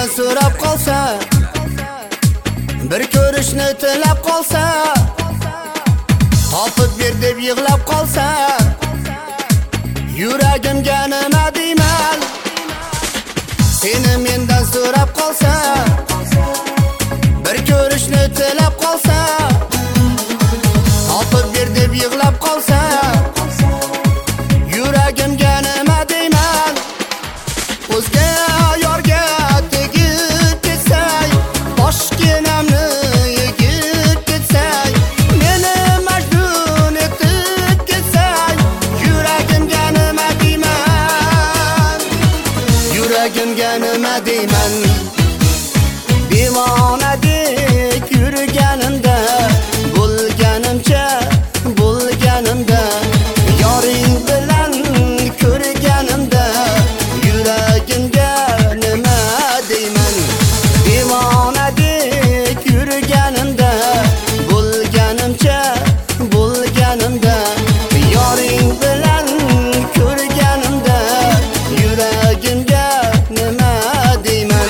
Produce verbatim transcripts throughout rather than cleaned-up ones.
mendan so'rab qolsa, bir ko'rishni tilab qolsa, topib ber deb yig'lab qolsa, yuragimga nima deyman? Seni mendan so'rab qolsa, bir ko'rishni tilab qolsa, topib ber deb yig'lab qolsa, yuragimga nima deyman? O'zga yorga tegib ketsay, boshginamni yegib ketsay, meni majnun etib ketsay, yuragimga nima deyman? Yuragimga nima deyman? Devonadek yurganimda, bo'lganimcha bo'lganimda, yoring bilan ko'rganimda, yuragimga nima deyman? Devonadek yurganimda, bo'lganimcha bo'lganimda, yoring bilan ko'rganimda, yuragimga nima deyman?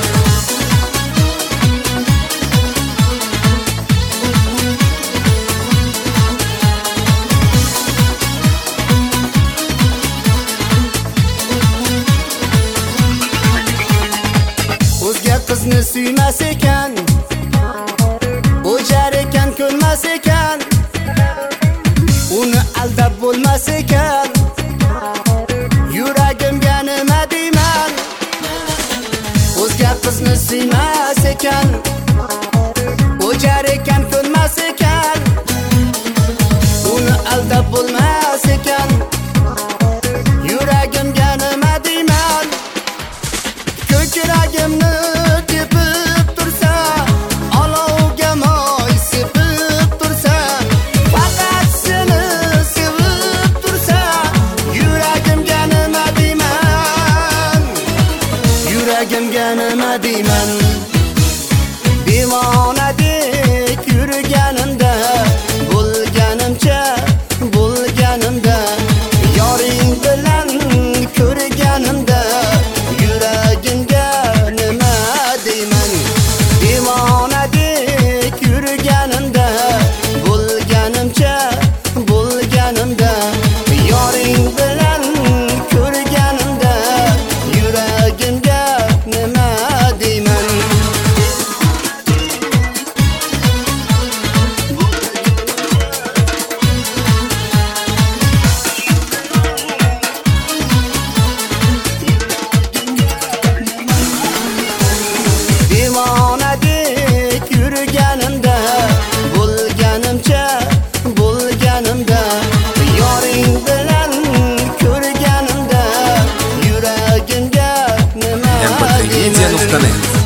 O'zga qizni suymas ekan, o'jar ekan, ko'nmas ekan, uni aldab bo'lmas ekan, yuragimga nima deyman? O'zga qizni suymas ekan, o'jar ekan, ko'nmas ekan, uni aldab bo'lmas ekan, yuragimga nima deyman? Ko'kragimni tepib tursa, olovga moy sepib tursa, faqat seni sevib tursa, yuragimga nima deyman? Yuragimga nima deyman? Devonadek yurganimda, bo'lganimcha bo'lganimda, yoring bilan ko'rganimda, yuragimga nima deyman? Devonadek yurganimda, bo'lganimcha bo'lganimda, yoring bilan ko'rganimda, yuragimga nima deyman? Devonadek yurganimda, bo'lganimcha bo'lganimda, yoring bilan ko'rganimda, yuragimga nima deyman?